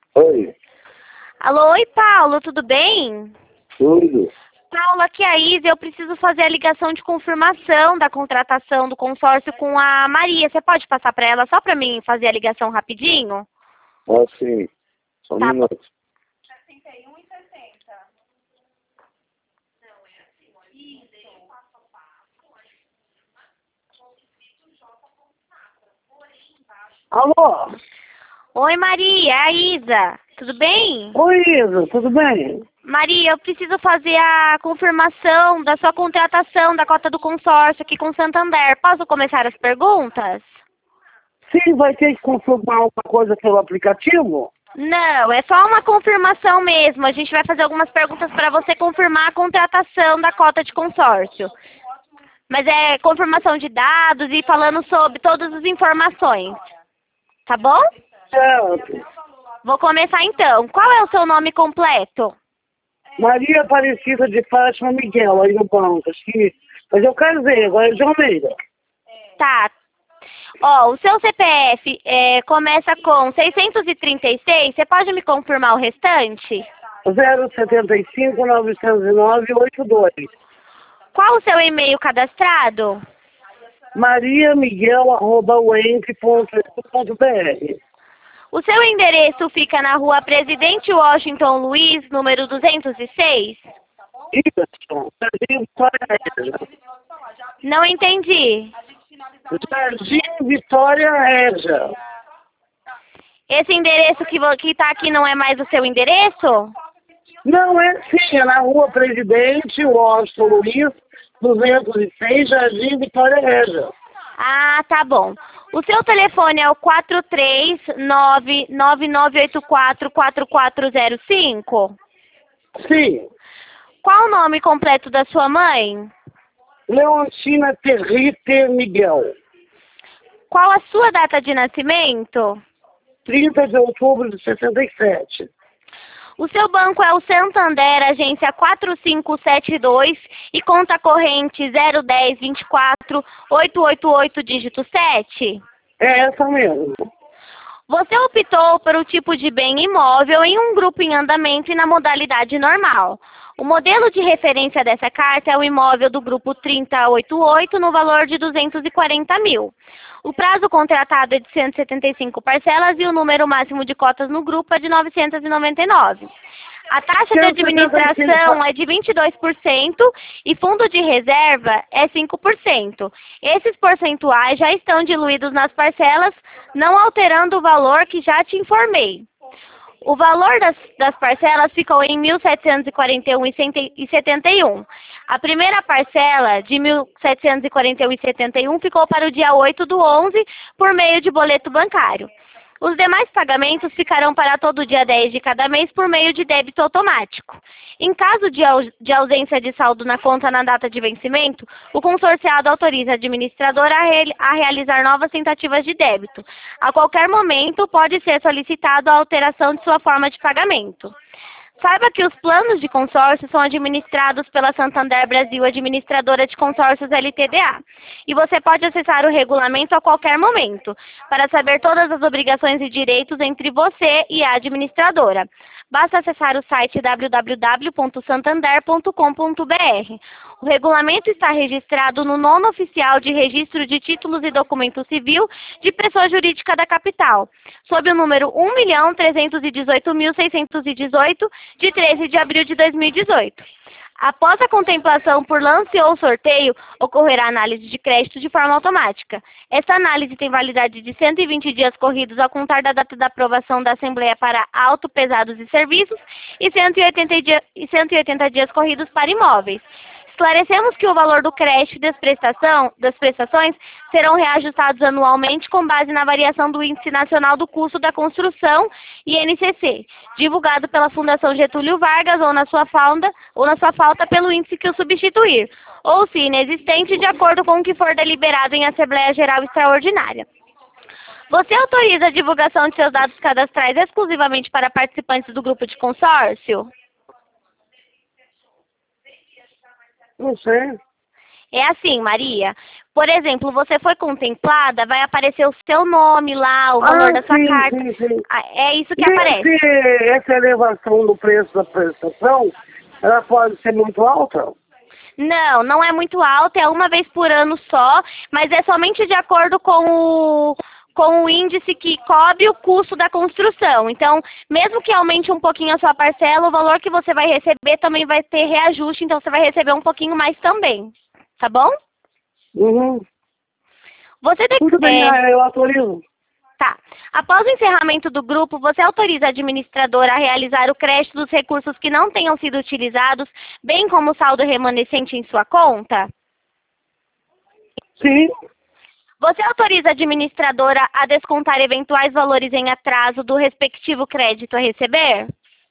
Oi, Alô, oi Paulo, tudo bem? tudo. Paulo, aqui é a Isa, eu preciso fazer a ligação de confirmação da contratação do consórcio com a Maria. Você pode passar para ela só para mim fazer a ligação rapidinho? Ó, sim. Só um Tá bom. minuto. Alô? Oi Maria, é a Isa, tudo bem? Oi, Isa, tudo bem? Maria, eu preciso fazer a confirmação da sua contratação da cota do consórcio aqui com o Santander. Posso começar as perguntas? Sim, vai ter que confirmar alguma coisa pelo aplicativo? Não, é só uma confirmação mesmo. A gente vai fazer algumas perguntas para você confirmar a contratação da cota de consórcio. Mas é confirmação de dados e falando sobre todas as informações. Tá bom? Certo. Vou começar então. Qual é o seu nome completo? Maria Aparecida de Fátima Miguel, aí no banco. Sim. Mas eu casei, agora é de Almeida. Tá. Ó, o seu CPF começa com 636. Você pode me confirmar o restante? 075 909 82. Qual o seu e-mail cadastrado? mariamiguel@uenc.edu.br. O seu endereço fica na rua Presidente Washington Luiz, número 206? Isso, Jardim Vitória Régia. Não entendi. Jardim Vitória Régia. Esse endereço que tá aqui não é mais o seu endereço? Não, é sim, é na rua Presidente Washington Luiz, 206, Jardim Vitória Régia. Ah, tá bom. O seu telefone é o 43999844405? Sim, Qual o nome completo da sua mãe? Leontina Territe Miguel, Qual a sua data de nascimento? 30 de outubro de 67. O seu banco é o Santander, agência 4572 e conta corrente 01024-888, dígito 7? É essa mesmo. Você optou por um tipo de bem imóvel em um grupo em andamento e na modalidade normal. O modelo de referência dessa carta é o imóvel do grupo 3088 no valor de 240 mil. O prazo contratado é de 175 parcelas e o número máximo de cotas no grupo é de 999. A taxa de administração é de 22% e fundo de reserva é 5%. Esses percentuais já estão diluídos nas parcelas, não alterando o valor que já te informei. O valor das parcelas ficou em R$ 1.741,71. A primeira parcela de R$ 1.741,71 ficou para o dia 8/11 por meio de boleto bancário. Os demais pagamentos ficarão para todo dia 10 de cada mês por meio de débito automático. Em caso de ausência de saldo na conta na data de vencimento, o consorciado autoriza a administradora a realizar novas tentativas de débito. A qualquer momento, pode ser solicitado a alteração de sua forma de pagamento. Saiba que os planos de consórcio são administrados pela Santander Brasil, administradora de consórcios LTDA. E você pode acessar o regulamento a qualquer momento, para saber todas as obrigações e direitos entre você e a administradora. Basta acessar o site www.santander.com.br. O regulamento está registrado no nono oficial de registro de títulos e documento civil de pessoa jurídica da capital, sob o número 1.318.618, de 13 de abril de 2018. Após a contemplação por lance ou sorteio, ocorrerá análise de crédito de forma automática. Esta análise tem validade de 120 dias corridos ao contar da data da aprovação da Assembleia para auto, pesados e serviços e 180 dias corridos para imóveis. Esclarecemos que o valor do crédito e das prestações serão reajustados anualmente com base na variação do Índice Nacional do Custo da Construção, INCC, divulgado pela Fundação Getúlio Vargas ou na sua falta pelo índice que o substituir, ou se inexistente, de acordo com o que for deliberado em Assembleia Geral Extraordinária. Você autoriza a divulgação de seus dados cadastrais exclusivamente para participantes do grupo de consórcio? Não sei. É assim, Maria. Por exemplo, você foi contemplada, vai aparecer o seu nome lá, o valor da sua sim, carta. sim, sim. É isso que E aparece. essa elevação do preço da prestação, ela pode ser muito alta? Não, não é muito alta, é uma vez por ano só, mas é somente de acordo com o índice que cobre o custo da construção. Então, mesmo que aumente um pouquinho a sua parcela, o valor que você vai receber também vai ter reajuste, então você vai receber um pouquinho mais também, tá bom? Uhum. Você Tudo bem, eu autorizo. Tá. Após o encerramento do grupo, você autoriza a administradora a realizar o crédito dos recursos que não tenham sido utilizados, bem como o saldo remanescente em sua conta? Sim, Você autoriza a administradora a descontar eventuais valores em atraso do respectivo crédito a receber?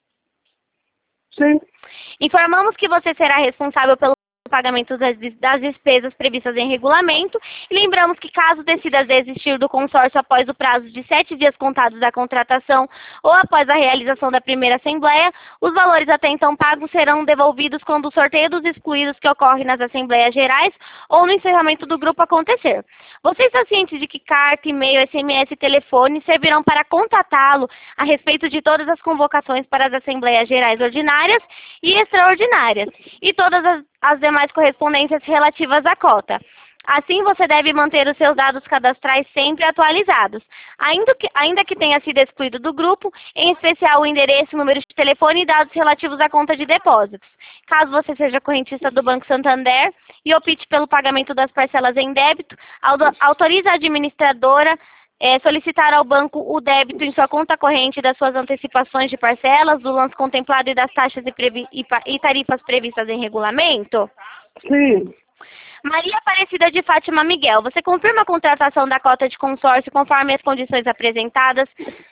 sim. Informamos que você será responsável pelo pagamento das despesas previstas em regulamento e lembramos que caso decida desistir do consórcio após o prazo de 7 dias contados da contratação ou após a realização da primeira assembleia, os valores até então pagos serão devolvidos quando o sorteio dos excluídos que ocorre nas assembleias gerais ou no encerramento do grupo acontecer. Você está ciente de que carta, e-mail, SMS e telefone servirão para contatá-lo a respeito de todas as convocações para as assembleias gerais ordinárias e extraordinárias e todas as demais correspondências relativas à cota. Assim, você deve manter os seus dados cadastrais sempre atualizados, ainda que tenha sido excluído do grupo, em especial o endereço, número de telefone e dados relativos à conta de depósitos. Caso você seja correntista do Banco Santander e opte pelo pagamento das parcelas em débito, autorize a administradora solicitar ao banco o débito em sua conta corrente das suas antecipações de parcelas, do lance contemplado e das taxas e tarifas previstas em regulamento? Sim, Maria Aparecida de Fátima Miguel, você confirma a contratação da cota de consórcio conforme as condições apresentadas?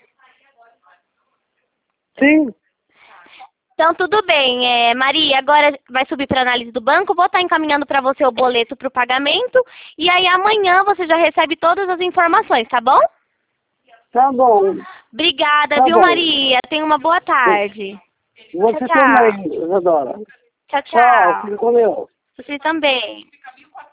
sim. Então, tudo bem. Maria, agora vai subir para a análise do banco, vou estar encaminhando para você o boleto para o pagamento, e aí amanhã você já recebe todas as informações, tá bom? Tá bom. Obrigada, Tá viu, bom. Maria? Tenha uma boa tarde. Você Tchau, tchau. também, Isadora. Tchau, Tchau, tchau. fica com Deus. Você também.